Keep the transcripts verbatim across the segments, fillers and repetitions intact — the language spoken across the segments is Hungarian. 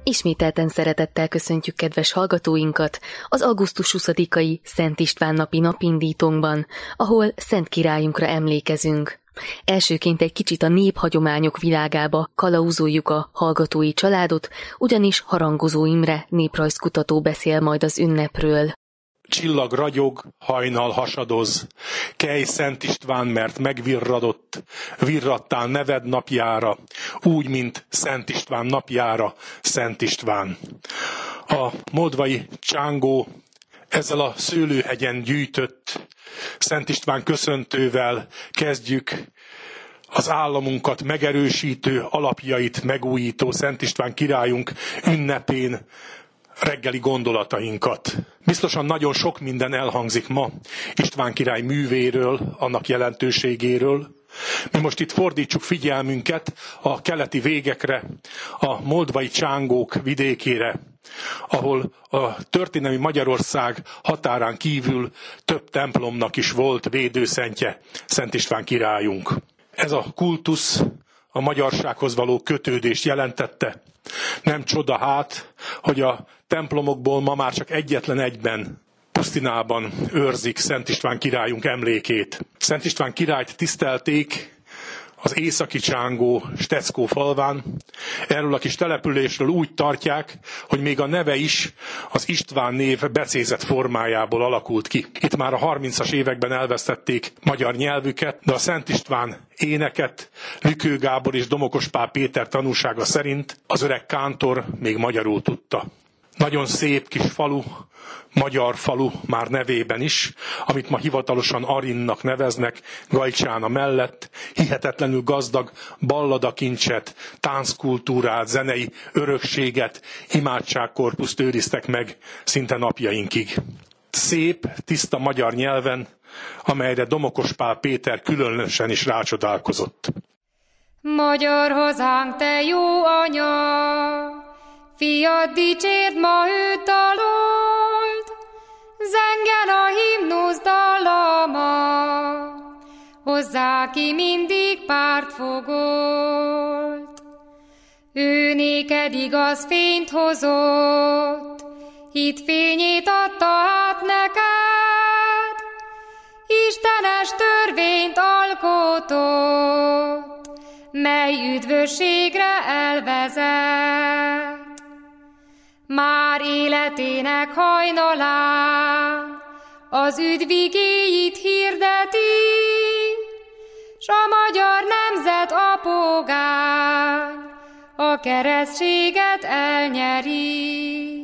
Ismételten szeretettel köszöntjük kedves hallgatóinkat az augusztus huszadikai Szent István napi napindítónkban, ahol Szent Királyunkra emlékezünk. Elsőként egy kicsit a néphagyományok világába kalauzoljuk a hallgatói családot, ugyanis Harangozó Imre néprajzkutató beszél majd az ünnepről. Csillag ragyog, hajnal hasadoz, kelj Szent István, mert megvirradott, virrattál neved napjára, úgy, mint Szent István napjára, Szent István. A moldvai csángó ezzel a szőlőhegyen gyűjtött Szent István köszöntővel kezdjük az államunkat megerősítő, alapjait megújító Szent István királyunk ünnepén reggeli gondolatainkat. Biztosan nagyon sok minden elhangzik ma István király művéről, annak jelentőségéről. Mi most itt fordítsuk figyelmünket a keleti végekre, a moldvai csángók vidékére, ahol a történelmi Magyarország határán kívül több templomnak is volt védőszentje, Szent István királyunk. Ez a kultusz a magyarsághoz való kötődést jelentette. Nem csoda hát, hogy a templomokból ma már csak egyetlen egyben, Pusztinában őrzik Szent István királyunk emlékét. Szent István királyt tisztelték az északi csángó Steckó falván. Erről a kis településről úgy tartják, hogy még a neve is az István név becézett formájából alakult ki. Itt már a harmincas években elvesztették magyar nyelvüket, de a Szent István éneket Lükő Gábor és Domokos Pál Péter tanúsága szerint az öreg kántor még magyarul tudta. Nagyon szép kis falu, magyar falu már nevében is, amit ma hivatalosan Arinnak neveznek, Gajcsána mellett, hihetetlenül gazdag balladakincset, tánckultúrát, zenei örökséget, imádságkorpuszt őriztek meg szinte napjainkig. Szép, tiszta magyar nyelven, amelyre Domokos Pál Péter különösen is rácsodálkozott. Magyar hazánk, te jó anya! Fiad dicsérd ma őt dalolt, zengen a himnusz dallama, hozzá ki mindig pártfogolt. Ő néked igaz fényt hozott, hit fényét adta át neked, istenes törvényt alkotott, mely üdvösségre elvezet. Már életének hajnalán az üdvigéit hirdeti, s a magyar nemzet apogány a keresztséget elnyeri.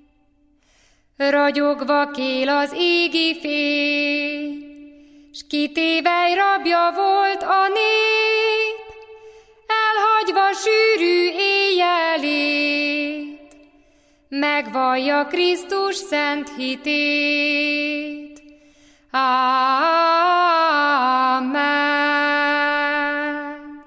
Ragyogva kél az égi fény, s kitévej rabja volt a nép, elhagyva sűrű éjjelét, megvallja Krisztus szent hitét. Ámen.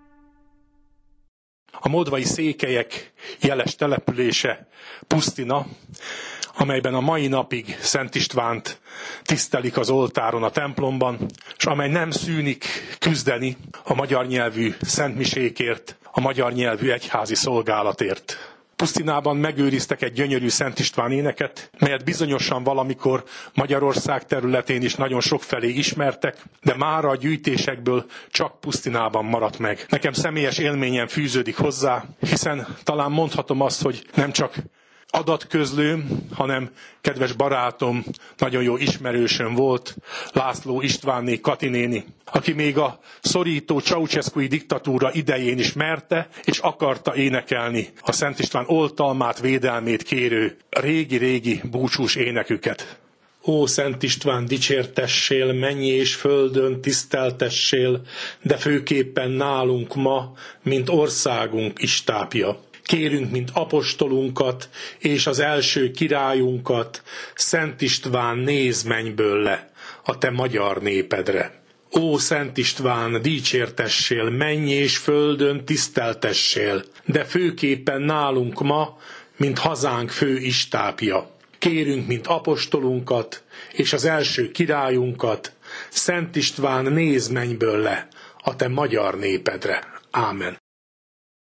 A moldvai székelyek jeles települése Pusztina, amelyben a mai napig Szent Istvánt tisztelik az oltáron a templomban, és amely nem szűnik küzdeni a magyar nyelvű szentmisékért, a magyar nyelvű egyházi szolgálatért. Pusztinában megőriztek egy gyönyörű Szent István éneket, melyet bizonyosan valamikor Magyarország területén is nagyon sokfelé ismertek, de mára a gyűjtésekből csak Pusztinában maradt meg. Nekem személyes élményem fűződik hozzá, hiszen talán mondhatom azt, hogy nem csak adatközlőm, hanem kedves barátom, nagyon jó ismerősöm volt, László Istvánné Katinéni, aki még a szorító ceausescui diktatúra idején is merte és akarta énekelni a Szent István oltalmát, védelmét kérő régi-régi búcsús éneküket. Ó, Szent István, dicsértessél, mennyi és földön tiszteltessél, de főképpen nálunk ma, mint országunk istápja. Kérünk, mint apostolunkat és az első királyunkat, Szent István, nézz mennyből le a te magyar népedre. Ó, Szent István, dicsértessél, menj és földön tiszteltessél, de főképpen nálunk ma, mint hazánk fő istápja. Kérünk, mint apostolunkat és az első királyunkat, Szent István, nézz mennyből le a te magyar népedre. Ámen.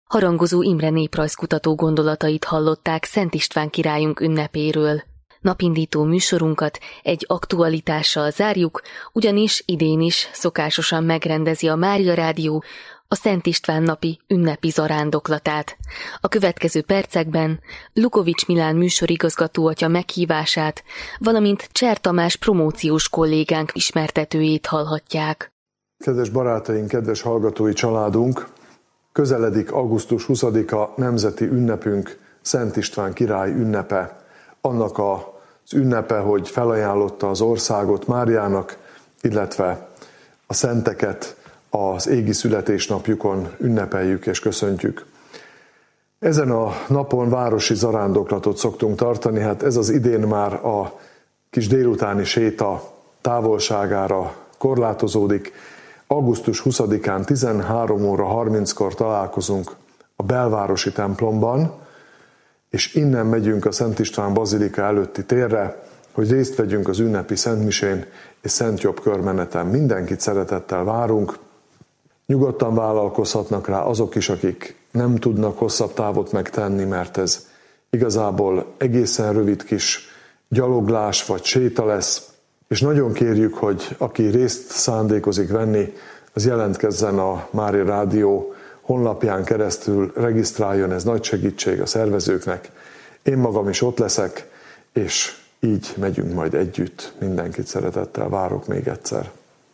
Harangozó Imre néprajzkutató gondolatait hallották Szent István királyunk ünnepéről. Napindító műsorunkat egy aktualitással zárjuk, ugyanis idén is szokásosan megrendezi a Mária Rádió a Szent István napi ünnepi zarándoklatát. A következő percekben Lukovics Milán műsorigazgató atya meghívását, valamint Cser Tamás promóciós kollégánk ismertetőjét hallhatják. Kedves barátaink, kedves hallgatói családunk, közeledik augusztus huszadika nemzeti ünnepünk, Szent István király ünnepe. Annak az ünnepe, hogy felajánlotta az országot Máriának, illetve a szenteket az égi születésnapjukon ünnepeljük és köszöntjük. Ezen a napon városi zarándoklatot szoktunk tartani, hát ez az idén már a kis délutáni séta távolságára korlátozódik. augusztus huszadikán tizenhárom óra harminckor találkozunk a belvárosi templomban, és innen megyünk a Szent István bazilika előtti térre, hogy részt vegyünk az ünnepi szentmisén és szentjobb körmeneten. Mindenkit szeretettel várunk. Nyugodtan vállalkozhatnak rá azok is, akik nem tudnak hosszabb távot megtenni, mert ez igazából egészen rövid kis gyaloglás vagy séta lesz, és nagyon kérjük, hogy aki részt szándékozik venni, az jelentkezzen a Mária Rádió honlapján keresztül, regisztráljon, ez nagy segítség a szervezőknek. Én magam is ott leszek, és így megyünk majd együtt. Mindenkit szeretettel várok még egyszer.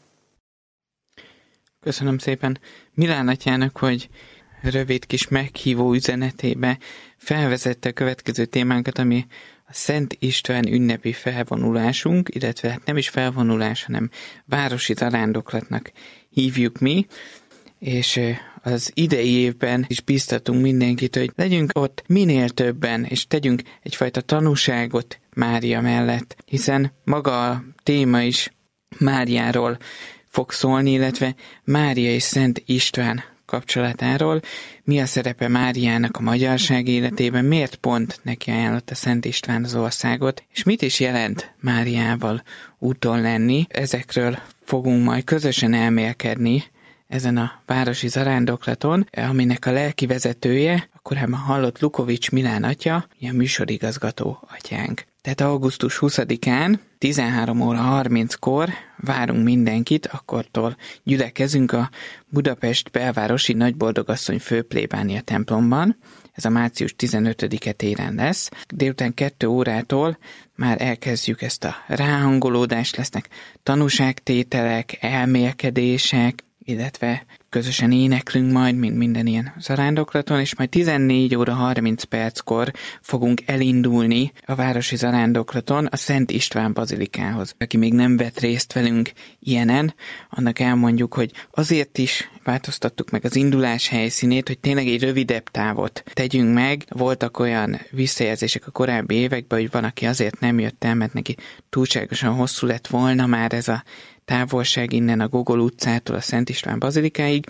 Köszönöm szépen Milán atyának, hogy rövid kis meghívó üzenetébe felvezette a következő témánkat, ami a Szent István ünnepi felvonulásunk, illetve hát nem is felvonulás, hanem városi zarándoklatnak hívjuk mi, és az idei évben is bíztatunk mindenkit, hogy legyünk ott minél többen, és tegyünk egyfajta tanúságot Mária mellett, hiszen maga a téma is Máriáról fog szólni, illetve Mária és Szent István kapcsolatáról, mi a szerepe Máriának a magyarság életében, miért pont neki ajánlotta Szent István az országot, és mit is jelent Máriával úton lenni. Ezekről fogunk majd közösen elmélkedni ezen a városi zarándoklaton, aminek a lelki vezetője, a korábban hallott Lukovics Milán atya, a műsorigazgató atyánk. Tehát augusztus huszadikán tizenhárom óra harminckor várunk mindenkit, akkortól gyülekezünk a Budapest belvárosi Nagyboldogasszony főplébánia templomban. Ez a március tizenötödike téren lesz. Délután kettő órától már elkezdjük ezt a ráhangolódást, lesznek tanúságtételek, elmélkedések, illetve közösen éneklünk majd, mint minden ilyen zarándoklaton, és majd tizennégy óra harminc perckor fogunk elindulni a városi zarándoklaton a Szent István bazilikához. Aki még nem vett részt velünk ilyenen, annak elmondjuk, hogy azért is változtattuk meg az indulás helyszínét, hogy tényleg egy rövidebb távot tegyünk meg. Voltak olyan visszajelzések a korábbi években, hogy van, aki azért nem jött el, mert neki túlságosan hosszú lett volna már ez a távolság innen a Gogol utcától a Szent István bazilikáig,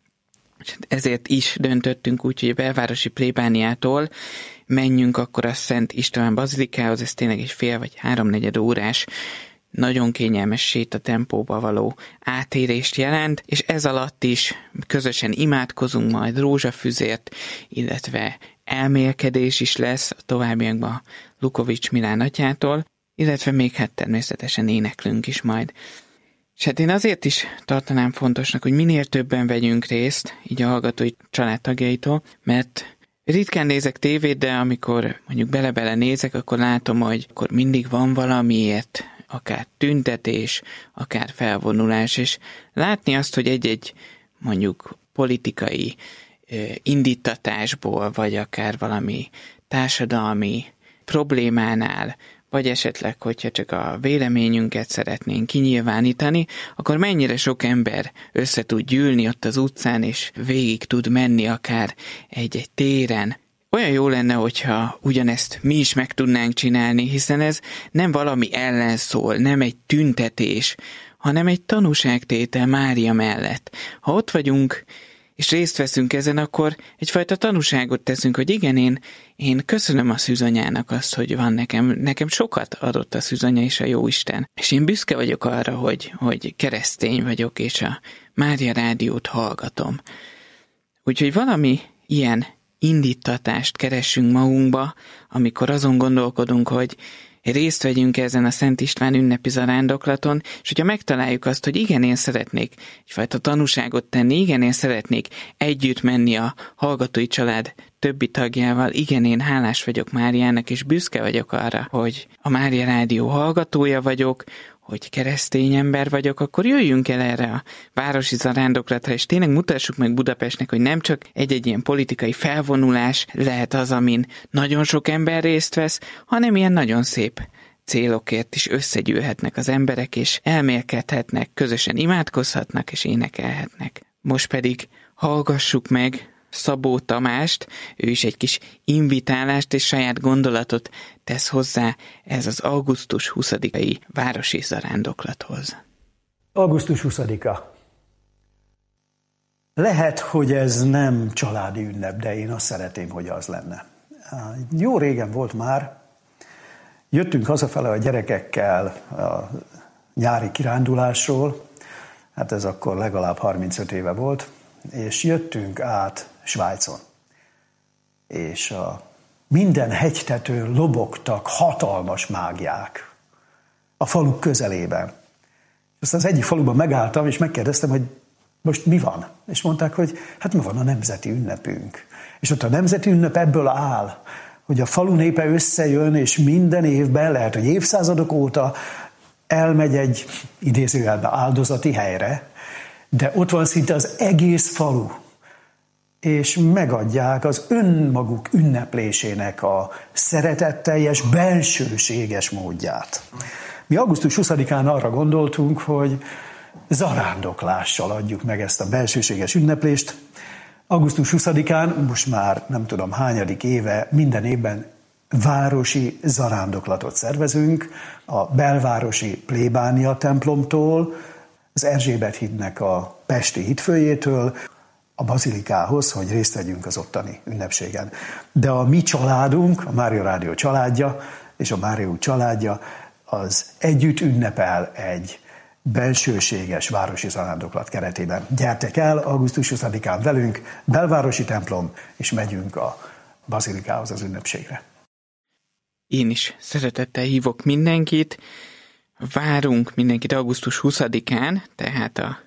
és ezért is döntöttünk úgy, hogy a belvárosi plébániától menjünk akkor a Szent István bazilikához, ez tényleg egy fél vagy háromnegyed órás, nagyon kényelmes sétatempóba való átérést jelent, és ez alatt is közösen imádkozunk majd rózsafüzért, illetve elmélkedés is lesz a továbbiakban Lukovics Milán atyától, illetve még hát természetesen éneklünk is majd. És hát én azért is tartanám fontosnak, hogy minél többen vegyünk részt, így a hallgatói családtagjaitól, mert ritkán nézek tévét, de amikor mondjuk bele-bele nézek, akkor látom, hogy akkor mindig van valamiért, akár tüntetés, akár felvonulás, és látni azt, hogy egy-egy mondjuk politikai indítatásból, vagy akár valami társadalmi problémánál, vagy esetleg, hogyha csak a véleményünket szeretnénk kinyilvánítani, akkor mennyire sok ember össze tud gyűlni ott az utcán, és végig tud menni akár egy-egy téren. Olyan jó lenne, hogyha ugyanezt mi is meg tudnánk csinálni, hiszen ez nem valami ellen szól, nem egy tüntetés, hanem egy tanúságtétel Mária mellett. Ha ott vagyunk, és részt veszünk ezen, akkor egyfajta tanúságot teszünk, hogy igen, én, én köszönöm a szűzanyának azt, hogy van nekem, nekem sokat adott a szűzanya és a Jóisten. És én büszke vagyok arra, hogy, hogy keresztény vagyok, és a Mária Rádiót hallgatom. Úgyhogy valami ilyen indítatást keressünk magunkba, amikor azon gondolkodunk, hogy részt vegyünk ezen a Szent István ünnepi zarándoklaton, és hogyha megtaláljuk azt, hogy igen, én szeretnék egyfajta tanúságot tenni, igen, én szeretnék együtt menni a hallgatói család többi tagjával, igen, én hálás vagyok Máriának, és büszke vagyok arra, hogy a Mária Rádió hallgatója vagyok, hogy keresztény ember vagyok, akkor jöjjünk el erre a városi zarándoklatra, és tényleg mutassuk meg Budapestnek, hogy nem csak egy-egy ilyen politikai felvonulás lehet az, amin nagyon sok ember részt vesz, hanem ilyen nagyon szép célokért is összegyűlhetnek az emberek, és elmélkedhetnek, közösen imádkozhatnak, és énekelhetnek. Most pedig hallgassuk meg Szabó Tamást, ő is egy kis invitálást és saját gondolatot tesz hozzá ez az augusztus huszadikai városi zarándoklathoz. augusztus huszadika. Lehet, hogy ez nem családi ünnep, de én azt szeretném, hogy az lenne. Jó régen volt már, jöttünk hazafele a gyerekekkel a nyári kirándulásról, hát ez akkor legalább harmincöt éve volt, és jöttünk át Svájcon. És a minden hegytetőn lobogtak hatalmas mágiák a faluk közelében. Aztán az egyik faluban megálltam, és megkérdeztem, hogy most mi van? És mondták, hogy hát ma van a nemzeti ünnepünk. És ott a nemzeti ünnep ebből áll, hogy a falu népe összejön, és minden évben, lehet, hogy évszázadok óta elmegy egy idézőjelben áldozati helyre, de ott van szinte az egész falu, és megadják az önmaguk ünneplésének a szeretetteljes, bensőséges módját. Mi augusztus huszadikán arra gondoltunk, hogy zarándoklással adjuk meg ezt a bensőséges ünneplést. augusztus huszadikán, most már nem tudom hányadik éve, minden évben városi zarándoklatot szervezünk, a belvárosi plébánia templomtól, az Erzsébet hídnek a pesti hídfőjétől, a bazilikához, hogy részt vegyünk az ottani ünnepségen. De a mi családunk, a Mária Rádió családja és a Mária út családja, az együtt ünnepel egy bensőséges városi zarándoklat keretében. Gyertek el augusztus huszadikán velünk, belvárosi templom, és megyünk a bazilikához az ünnepségre. Én is szeretettel hívok mindenkit, várunk mindenkit augusztus huszadikán, tehát a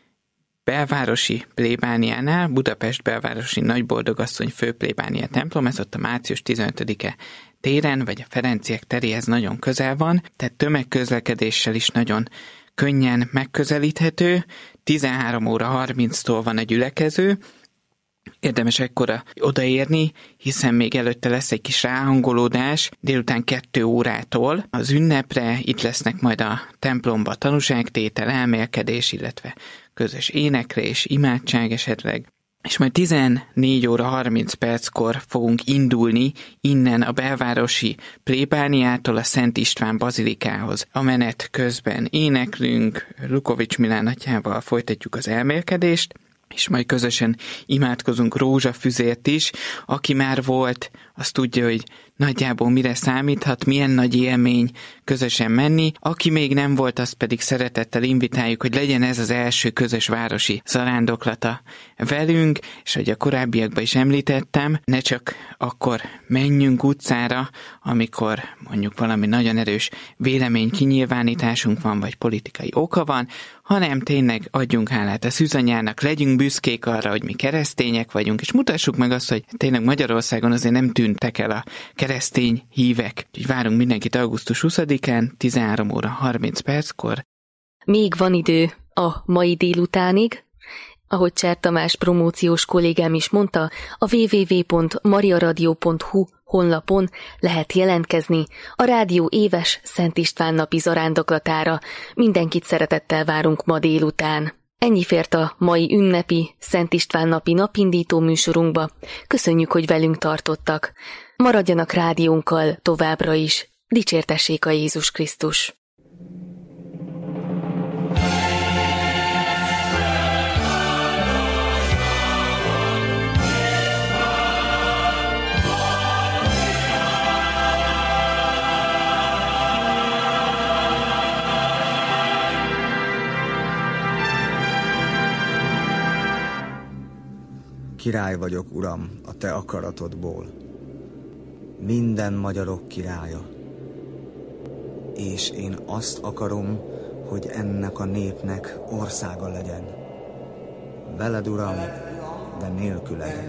belvárosi plébániánál, Budapest belvárosi Nagyboldogasszony főplébánia templom, ez ott a március tizenötödike téren, vagy a Ferenciek teréhez nagyon közel van, tehát tömegközlekedéssel is nagyon könnyen megközelíthető, tizenhárom óra harminctól van a gyülekező, érdemes ekkora odaérni, hiszen még előtte lesz egy kis ráhangolódás, délután kettő órától az ünnepre, itt lesznek majd a templomba tanúságtétel, elmélkedés, illetve közös éneklés, imádság esetleg, és majd tizennégy óra harminc perckor fogunk indulni innen a belvárosi plébániától a Szent István bazilikához. A menet közben éneklünk, Lukovics Milán atyával folytatjuk az elmélkedést, és majd közösen imádkozunk rózsafüzért is. Aki már volt, az tudja, hogy nagyjából mire számíthat, milyen nagy élmény közösen menni. Aki még nem volt, azt pedig szeretettel invitáljuk, hogy legyen ez az első közös városi zarándoklata velünk, és hogy a korábbiakban is említettem, ne csak akkor menjünk utcára, amikor mondjuk valami nagyon erős vélemény kinyilvánításunk van, vagy politikai oka van, hanem tényleg adjunk hálát a szűzanyának, legyünk büszkék arra, hogy mi keresztények vagyunk, és mutassuk meg azt, hogy tényleg Magyarországon azért nem tűntek el a keresztény hívek. Úgyhogy várunk mindenkit augusztus huszadikán, tizenhárom óra harminc perckor. Még van idő a mai délutánig. Ahogy Cser Tamás promóciós kollégám is mondta, a double-u double-u double-u pont mariaradio pont hu honlapon lehet jelentkezni a rádió éves Szent István napi zarándoklatára. Mindenkit szeretettel várunk ma délután. Ennyi fért a mai ünnepi Szent István napi napindító műsorunkba. Köszönjük, hogy velünk tartottak. Maradjanak rádiónkkal továbbra is. Dicsértessék a Jézus Krisztus! király vagyok, Uram, a te akaratodból. Minden magyarok királya. És én azt akarom, hogy ennek a népnek országa legyen. Veled, Uram, de nélküled.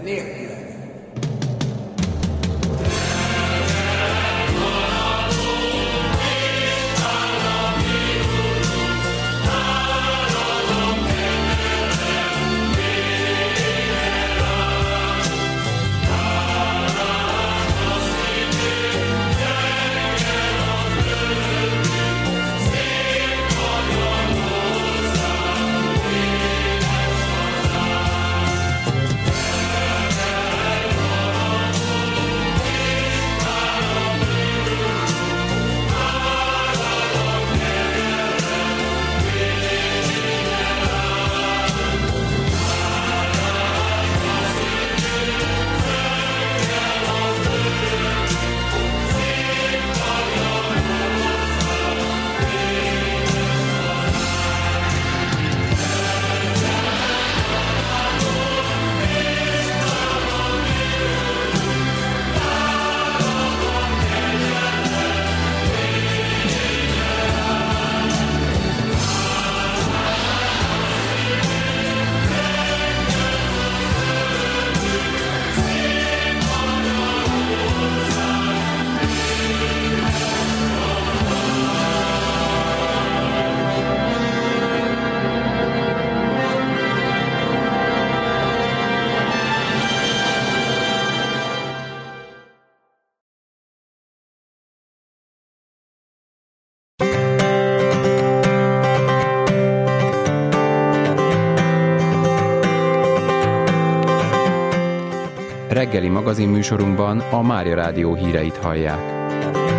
Reggeli magazinműsorunkban a Mária Rádió híreit hallják.